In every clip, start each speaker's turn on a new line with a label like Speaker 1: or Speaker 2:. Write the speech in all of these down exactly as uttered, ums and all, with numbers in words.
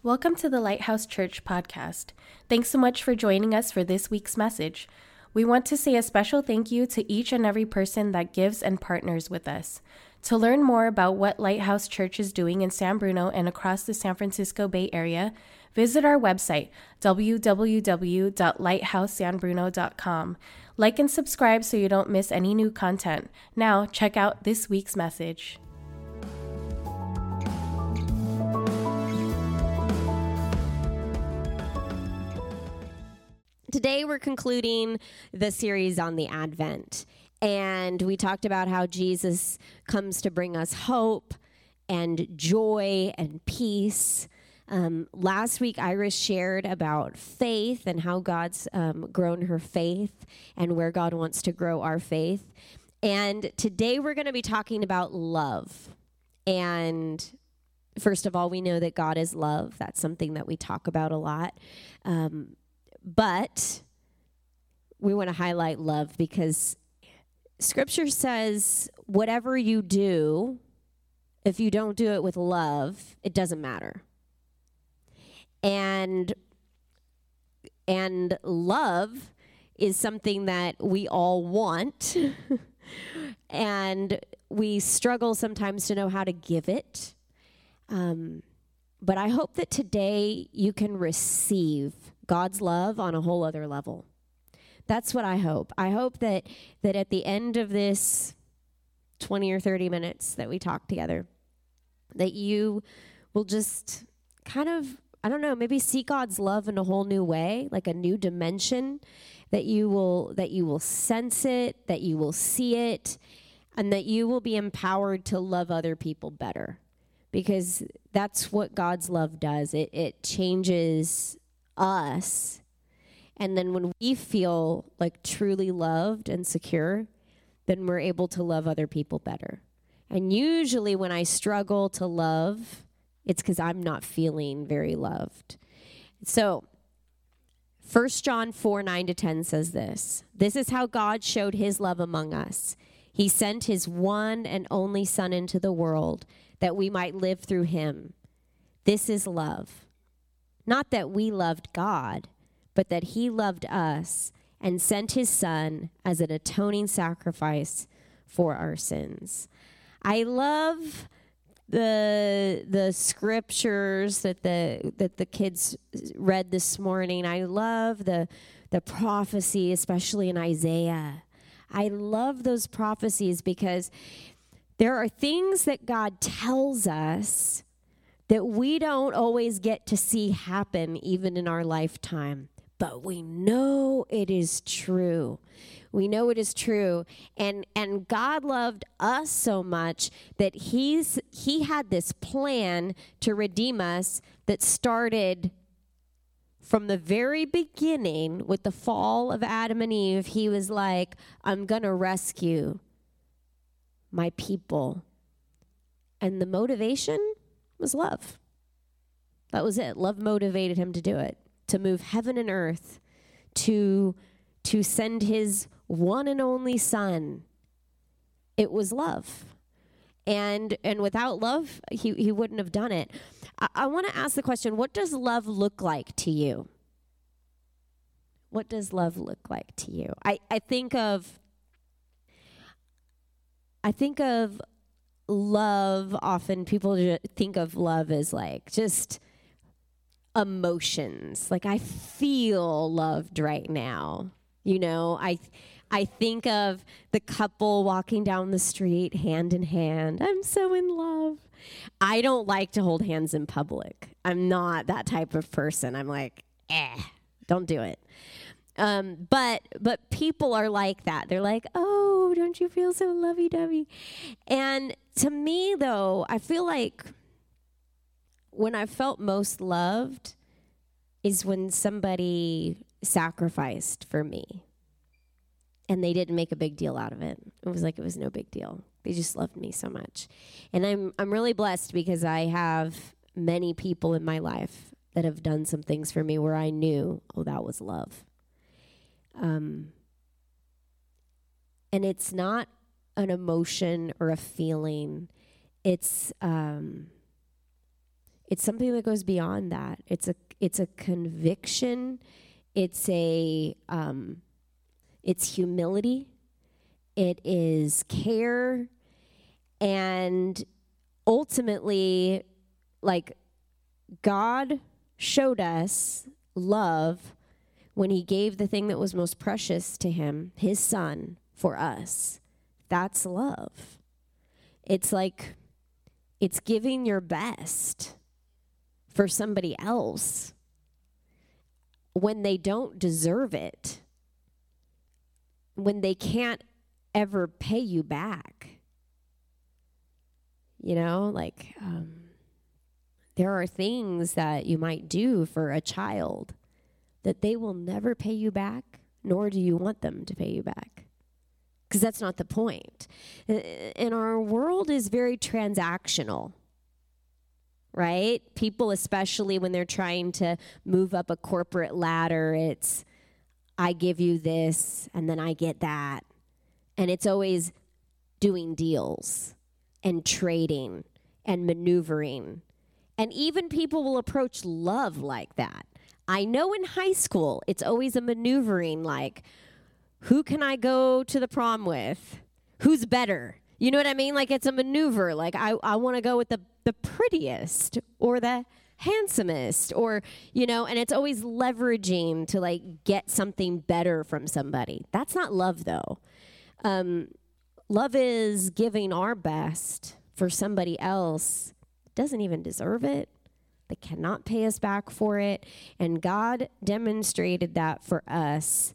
Speaker 1: Welcome to the Lighthouse Church podcast. Thanks so much for joining us for this week's message. We want to say a special thank you to each and every person that gives and partners with us. To learn more about what Lighthouse Church is doing in San Bruno and across the San Francisco Bay Area, visit our website, w w w dot lighthouse san bruno dot com. Like and subscribe so you don't miss any new content. Now, check out this week's message.
Speaker 2: Today we're concluding the series on the Advent, and we talked about how Jesus comes to bring us hope and joy and peace. Um, last week, Iris shared about faith and how God's um, grown her faith and where God wants to grow our faith. And today we're going to be talking about love. And first of all, we know that God is love. That's something that we talk about a lot. Um, But we want to highlight love because Scripture says whatever you do, if you don't do it with love, it doesn't matter. And and love is something that we all want, and we struggle sometimes to know how to give it. Um, but I hope that today you can receive God's love on a whole other level. That's what I hope. I hope that that at the end of this twenty or thirty minutes that we talk together, that you will just kind of, I don't know, maybe see God's love in a whole new way, like a new dimension, that you will that you will sense it, that you will see it, and that you will be empowered to love other people better. Because that's what God's love does. It it changes us, and then when we feel like truly loved and secure, then we're able to love other people better. And usually when I struggle to love, it's because I'm not feeling very loved. So First John four, nine to ten says this: "This is how God showed his love among us. He sent his one and only Son into the world that we might live through him. This is love. Not that we loved God, but that he loved us and sent his Son as an atoning sacrifice for our sins." I love the the scriptures that the that the kids read this morning. I love the the prophecy, especially in Isaiah. I love those prophecies because there are things that God tells us that we don't always get to see happen even in our lifetime. But we know it is true. We know it is true. And and God loved us so much that he's he had this plan to redeem us that started from the very beginning with the fall of Adam and Eve. He was like, I'm going to rescue my people. And the motivation was love. That was it. Love motivated him to do it, to move heaven and earth, to, to send his one and only Son. It was love. And and without love, he, he wouldn't have done it. I, I want to ask the question, what does love look like to you? What does love look like to you? I, I think of I think of love, often people think of love as like just emotions. Like, I feel loved right now. You know, I I think of the couple walking down the street hand in hand. I'm so in love. I don't like to hold hands in public. I'm not that type of person. I'm like, eh, don't do it. Um, but but people are like that. They're like, oh, don't you feel so lovey-dovey? And to me, though, I feel like when I felt most loved is when somebody sacrificed for me. And they didn't make a big deal out of it. It was like it was no big deal. They just loved me so much. And I'm I'm really blessed because I have many people in my life that have done some things for me where I knew, oh, that was love. Um, and it's not an emotion or a feeling. It's um, It's something that goes beyond that. It's a it's a conviction. It's a um, it's humility. It is care, and ultimately, like, God showed us love when he gave the thing that was most precious to him, his son, for us. That's love. It's like, it's giving your best for somebody else when they don't deserve it, when they can't ever pay you back. You know, like, um, there are things that you might do for a child that they will never pay you back, nor do you want them to pay you back. Because that's not the point. And our world is very transactional, right? People, especially when they're trying to move up a corporate ladder, it's, I give you this, and then I get that. And it's always doing deals and trading and maneuvering. And even people will approach love like that. I know in high school, it's always a maneuvering, like, who can I go to the prom with? Who's better? You know what I mean? Like, it's a maneuver. Like, I, I want to go with the, the prettiest or the handsomest, or, you know, and it's always leveraging to, like, get something better from somebody. That's not love, though. Um, love is giving our best for somebody else doesn't even deserve it. They cannot pay us back for it. And God demonstrated that for us.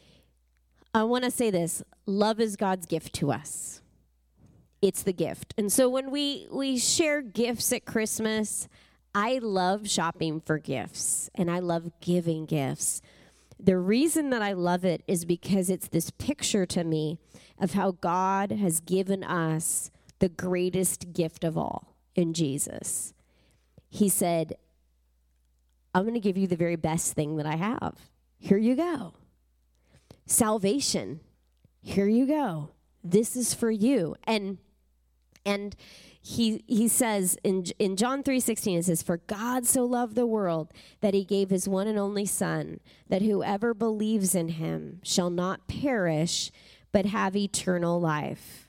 Speaker 2: I want to say this. Love is God's gift to us. It's the gift. And so when we, we share gifts at Christmas, I love shopping for gifts, and I love giving gifts. The reason that I love it is because it's this picture to me of how God has given us the greatest gift of all in Jesus. He said, I'm going to give you the very best thing that I have. Here you go. Salvation. Here you go. This is for you. And and he he says in in John three sixteen, it says, for God so loved the world that he gave his one and only Son, that whoever believes in him shall not perish, but have eternal life.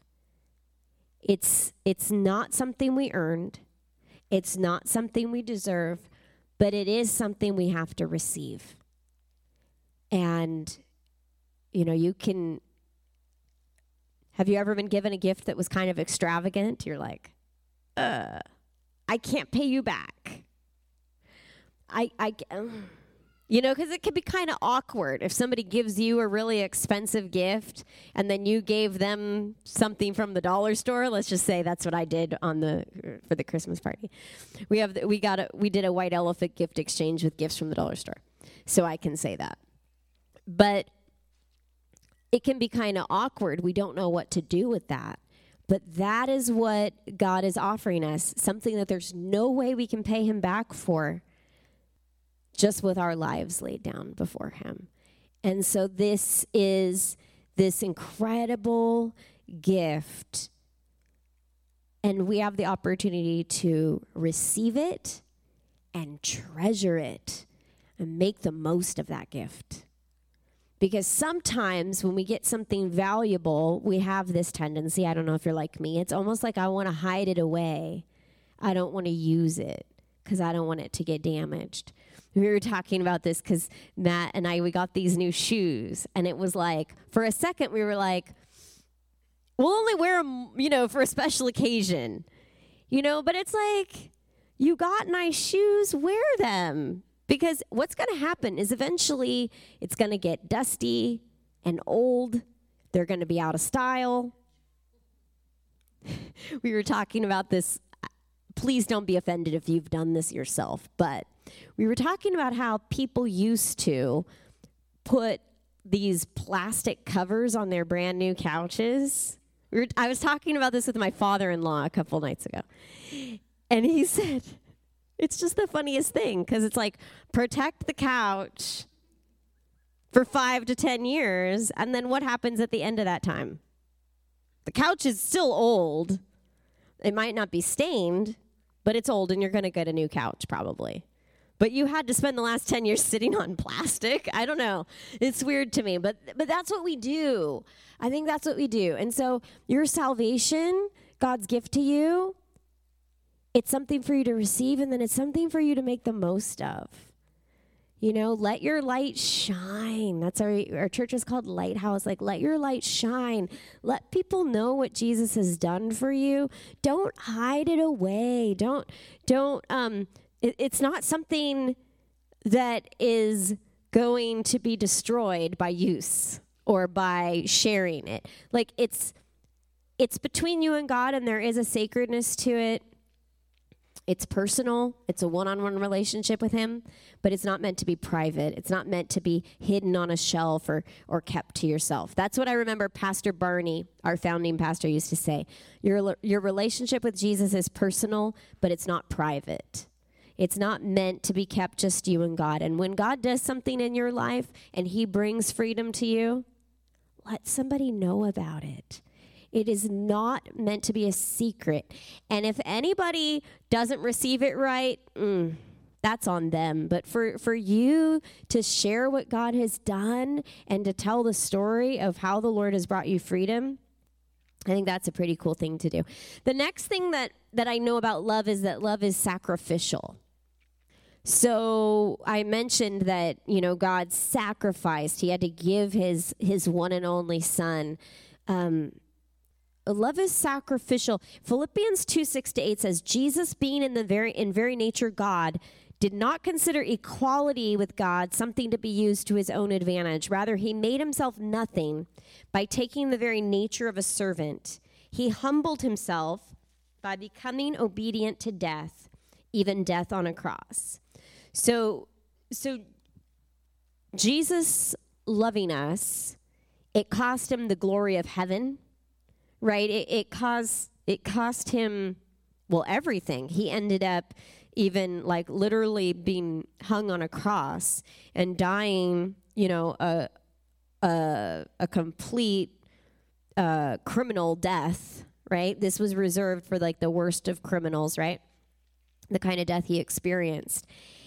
Speaker 2: It's it's not something we earned. It's not something we deserve, but it is something we have to receive. And, you know, you can, have you ever been given a gift that was kind of extravagant? You're like, uh, I can't pay you back. I, I, um, you know, because it can be kind of awkward if somebody gives you a really expensive gift and then you gave them something from the dollar store. Let's just say that's what I did on the for the Christmas party. We have we got a, we did a white elephant gift exchange with gifts from the dollar store, so I can say that. But it can be kind of awkward. We don't know what to do with that. But that is what God is offering us, something that there's no way we can pay him back for, just with our lives laid down before him. And so this is this incredible gift, and we have the opportunity to receive it and treasure it and make the most of that gift. Because sometimes when we get something valuable, we have this tendency, I don't know if you're like me, it's almost like I want to hide it away. I don't want to use it because I don't want it to get damaged. We were talking about this because Matt and I, we got these new shoes. And it was like, for a second, we were like, we'll only wear them, you know, for a special occasion. You know, but it's like, you got nice shoes, wear them. Because what's going to happen is eventually it's going to get dusty and old. They're going to be out of style. We were talking about this. Please don't be offended if you've done this yourself. But we were talking about how people used to put these plastic covers on their brand new couches. We were, I was talking about this with my father-in-law a couple nights ago. And he said, it's just the funniest thing, because it's like, protect the couch for five to ten years, and then what happens at the end of that time? The couch is still old. It might not be stained, but it's old and you're going to get a new couch probably. But you had to spend the last ten years sitting on plastic. I don't know. It's weird to me, but but that's what we do. I think that's what we do. And so your salvation, God's gift to you, it's something for you to receive, and then it's something for you to make the most of. You know, let your light shine. That's our, our church is called Lighthouse. Like, let your light shine. Let people know what Jesus has done for you. Don't hide it away. Don't, don't, um, it, it's not something that is going to be destroyed by use or by sharing it. Like, it's, it's between you and God, and there is a sacredness to it. It's personal. It's a one-on-one relationship with him, but it's not meant to be private. It's not meant to be hidden on a shelf or, or kept to yourself. That's what I remember Pastor Barney, our founding pastor, used to say. Your, your relationship with Jesus is personal, but it's not private. It's not meant to be kept just you and God. And when God does something in your life and he brings freedom to you, let somebody know about it. It is not meant to be a secret. And if anybody doesn't receive it right, mm, that's on them. But for, for you to share what God has done and to tell the story of how the Lord has brought you freedom, I think that's a pretty cool thing to do. The next thing that, that I know about love is that love is sacrificial. So I mentioned that, you know, God sacrificed. He had to give his, his one and only son. Um Love is sacrificial. Philippians two, six to eight says, Jesus, being in the very in very nature God, did not consider equality with God something to be used to his own advantage. Rather, he made himself nothing by taking the very nature of a servant. He humbled himself by becoming obedient to death, even death on a cross. So, so Jesus loving us, it cost him the glory of heaven. Right, it, it cost it cost him, well, everything. He ended up even like literally being hung on a cross and dying, you know, a a, a complete uh, criminal death. Right, this was reserved for like the worst of criminals. Right, the kind of death he experienced.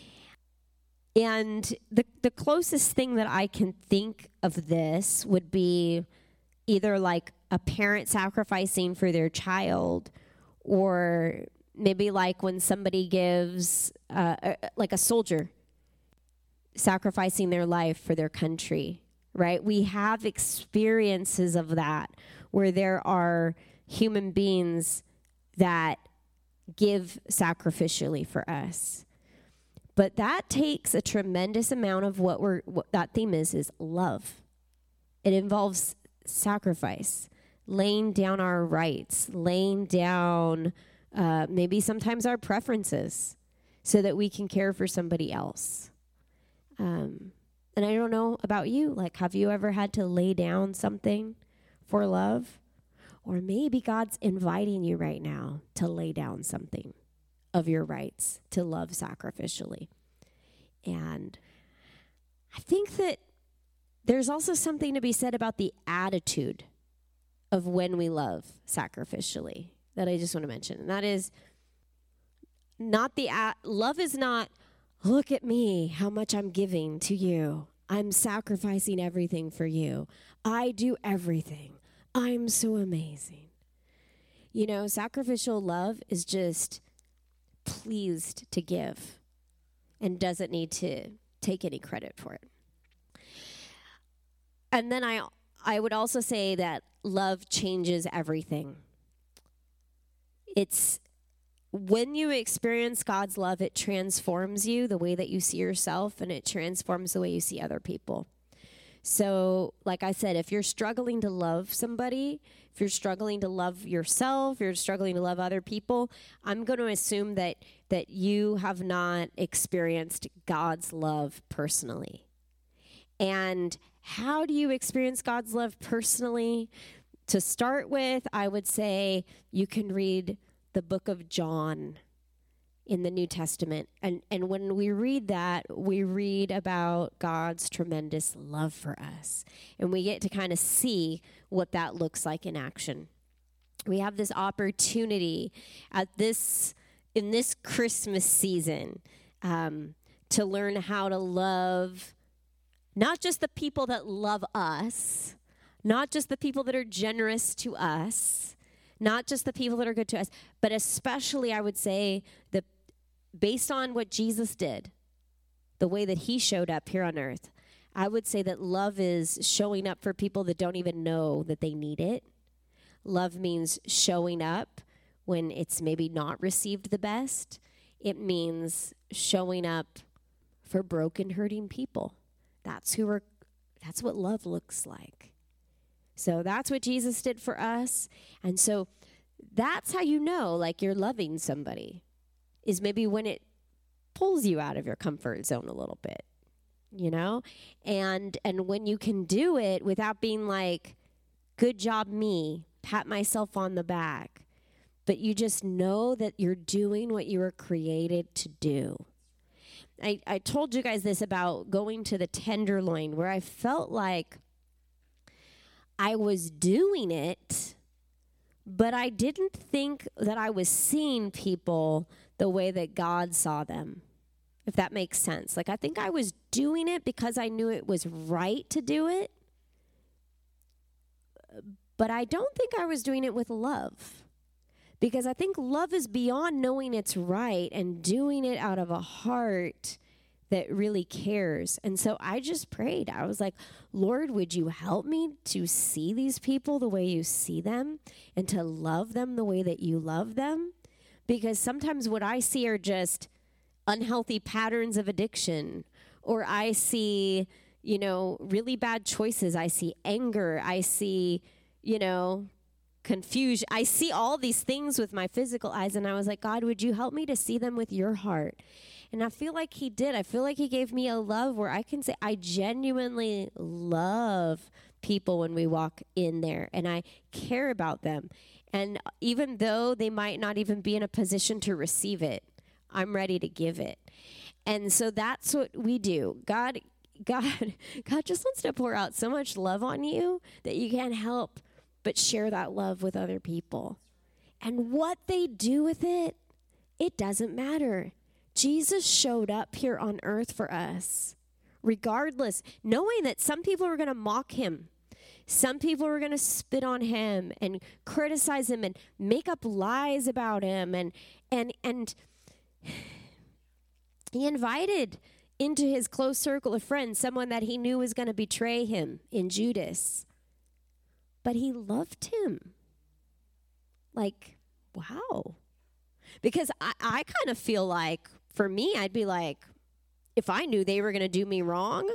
Speaker 2: And the the closest thing that I can think of this would be either like a parent sacrificing for their child, or maybe like when somebody gives, uh, a, like a soldier sacrificing their life for their country, right? We have experiences of that where there are human beings that give sacrificially for us. But that takes a tremendous amount of what we're, what that theme is, is love. It involves sacrifice, laying down our rights, laying down uh, maybe sometimes our preferences so that we can care for somebody else. Um, and I don't know about you, like, have you ever had to lay down something for love? Or maybe God's inviting you right now to lay down something of your rights to love sacrificially. And I think that there's also something to be said about the attitude of when we love sacrificially that I just want to mention. And that is not the, a- love is not, look at me, how much I'm giving to you. I'm sacrificing everything for you. I do everything. I'm so amazing. You know, sacrificial love is just pleased to give and doesn't need to take any credit for it. And then I I would also say that love changes everything. It's when you experience God's love, it transforms you, the way that you see yourself, and it transforms the way you see other people. So, like I said, if you're struggling to love somebody, if you're struggling to love yourself, if you're struggling to love other people, I'm going to assume that that you have not experienced God's love personally. And how do you experience God's love personally? To start with, I would say you can read the book of John in the New Testament. And, and when we read that, we read about God's tremendous love for us. And we get to kind of see what that looks like in action. We have this opportunity at this in this Christmas season, um, to learn how to love not just the people that love us, not just the people that are generous to us, not just the people that are good to us, but especially, I would say, that based on what Jesus did, the way that he showed up here on earth, I would say that love is showing up for people that don't even know that they need it. Love means showing up when it's maybe not received the best. It means showing up for broken, hurting people. That's who we're, that's what love looks like. So that's what Jesus did for us. And so that's how you know, like, you're loving somebody, is maybe when it pulls you out of your comfort zone a little bit, you know? And and when you can do it without being like, good job me, pat myself on the back, but you just know that you're doing what you were created to do. I, I told you guys this about going to the Tenderloin, where I felt like I was doing it, but I didn't think that I was seeing people the way that God saw them, if that makes sense. Like, I think I was doing it because I knew it was right to do it, but I don't think I was doing it with love, because I think love is beyond knowing it's right and doing it out of a heart that really cares. And so I just prayed. I was like, Lord, would you help me to see these people the way you see them and to love them the way that you love them? Because sometimes what I see are just unhealthy patterns of addiction, or I see, you know, really bad choices. I see anger. I see, you know, confusion. I see all these things with my physical eyes, and I was like, God, would you help me to see them with your heart? And I feel like he did. I feel like he gave me a love where I can say I genuinely love people when we walk in there, and I care about them. And even though they might not even be in a position to receive it, I'm ready to give it. And so that's what we do. God, God, God just wants to pour out so much love on you that you can't help but share that love with other people. And what they do with it, it doesn't matter. Jesus showed up here on earth for us, regardless, knowing that some people were going to mock him. Some people were going to spit on him and criticize him and make up lies about him. And, and, and he invited into his close circle of friends someone that he knew was going to betray him in Judas. But he loved him. Like, wow. Because I, I kind of feel like, for me, I'd be like, if I knew they were going to do me wrong,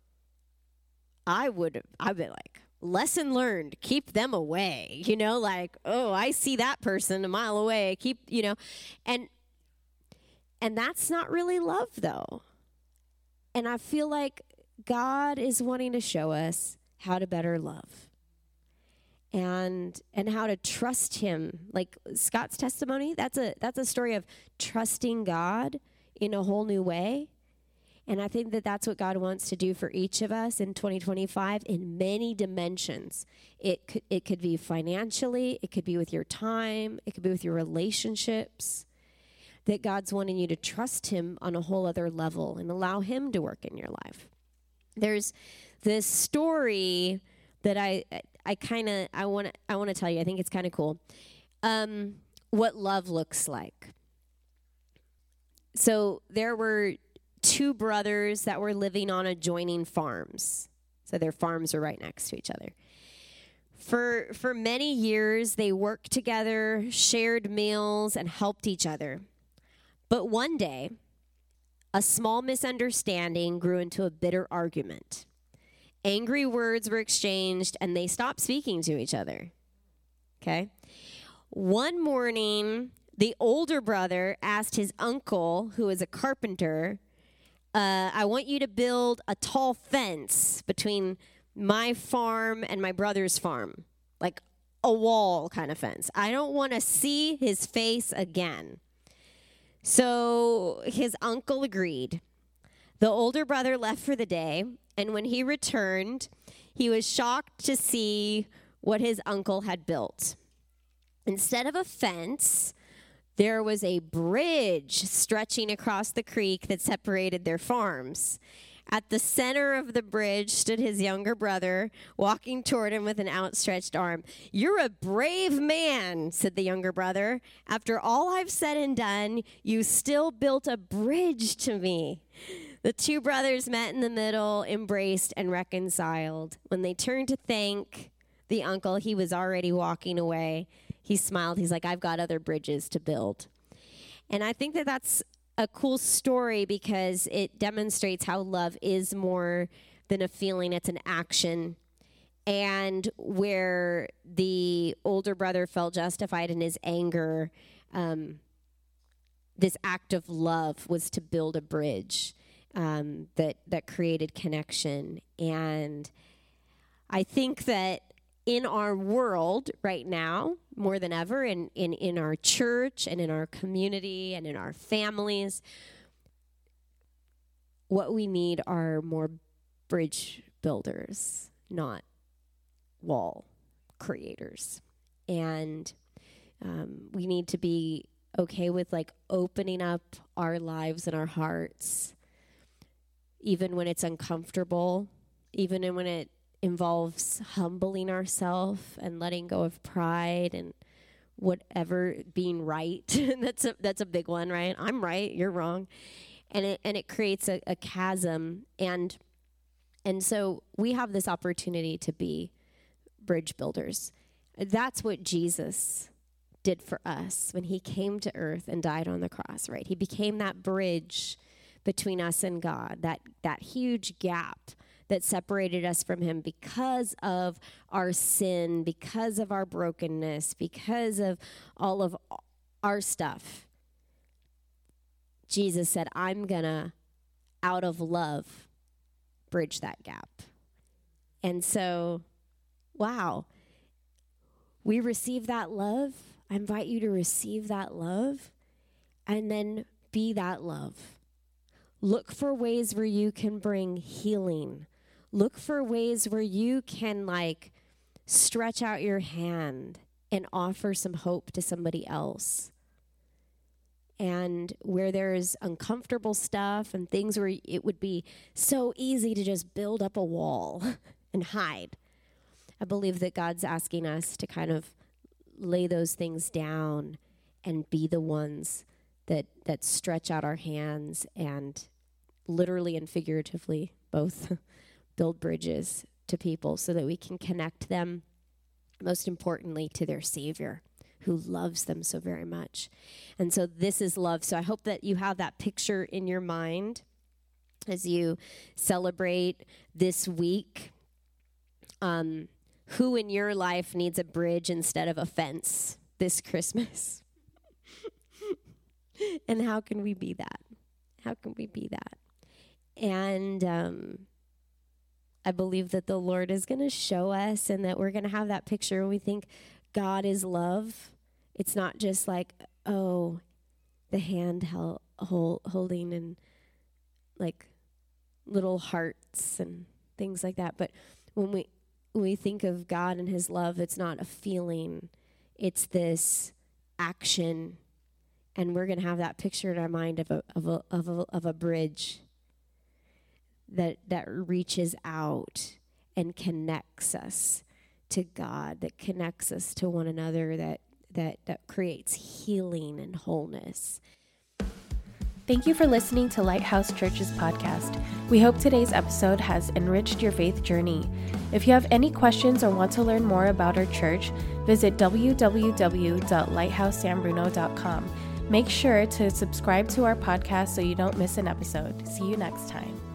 Speaker 2: I would, I'd be like, lesson learned, keep them away. You know, like, oh, I see that person a mile away. Keep, you know, and, and that's not really love, though. And I feel like God is wanting to show us how to better love. And and how to trust him. Like Scott's testimony, that's a that's a story of trusting God in a whole new way. And I think that that's what God wants to do for each of us in twenty twenty-five in many dimensions. It could, it could be financially, it could be with your time, it could be with your relationships. That God's wanting you to trust him on a whole other level and allow him to work in your life. There's this story that I I kind of I want to I want to tell you. I think it's kind of cool. Um, what love looks like. So there were two brothers that were living on adjoining farms. So their farms were right next to each other. For for many years they worked together, shared meals, and helped each other. But one day, a small misunderstanding grew into a bitter argument. Angry words were exchanged, and they stopped speaking to each other. Okay? One morning, the older brother asked his uncle, who is a carpenter, uh, I want you to build a tall fence between my farm and my brother's farm, like a wall kind of fence. I don't want to see his face again. So his uncle agreed. The older brother left for the day, and when he returned, he was shocked to see what his uncle had built. Instead of a fence, there was a bridge stretching across the creek that separated their farms. At the center of the bridge stood his younger brother, walking toward him with an outstretched arm. "You're a brave man," said the younger brother. "After all I've said and done, you still built a bridge to me." The two brothers met in the middle, embraced, and reconciled. When they turned to thank the uncle, he was already walking away. He smiled. He's like, "I've got other bridges to build." And I think that that's a cool story because it demonstrates how love is more than a feeling. It's an action. And where the older brother felt justified in his anger, um, this act of love was to build a bridge um, that, that created connection. And I think that in our world right now, more than ever, in, in, in our church and in our community and in our families, what we need are more bridge builders, not wall creators. And um, we need to be okay with like opening up our lives and our hearts, even when it's uncomfortable, even when it involves humbling ourselves and letting go of pride and whatever, being right. that's a that's a big one, right? I'm right, you're wrong. And it and it creates a, a chasm. And and so we have this opportunity to be bridge builders. That's what Jesus did for us when he came to earth and died on the cross, right? He became that bridge between us and God, that that huge gap that separated us from him because of our sin, because of our brokenness, because of all of our stuff. Jesus said, "I'm gonna, out of love, bridge that gap." And so, wow, we receive that love. I invite you to receive that love and then be that love. Look for ways where you can bring healing. Look for ways where you can like stretch out your hand and offer some hope to somebody else. And where there's uncomfortable stuff and things where it would be so easy to just build up a wall and hide. I believe that God's asking us to kind of lay those things down and be the ones that that stretch out our hands and literally and figuratively both build bridges to people so that we can connect them, most importantly, to their Savior who loves them so very much. And so this is love. So I hope that you have that picture in your mind as you celebrate this week. Um, who in your life needs a bridge instead of a fence this Christmas? And how can we be that? How can we be that? And um, I believe that the Lord is going to show us and that we're going to have that picture when we think God is love. It's not just like, oh, the hand held, hold, holding and like little hearts and things like that. But when we when we think of God and his love, it's not a feeling. It's this action. And we're going to have that picture in our mind of a of a of a, of a bridge that that reaches out and connects us to God, that connects us to one another, that that that creates healing and wholeness.
Speaker 1: Thank you for listening to Lighthouse Church's podcast. We hope today's episode has enriched your faith journey. If you have any questions or want to learn more about our church, visit w w w dot lighthouse san bruno dot com. Make sure to subscribe to our podcast so you don't miss an episode. See you next time.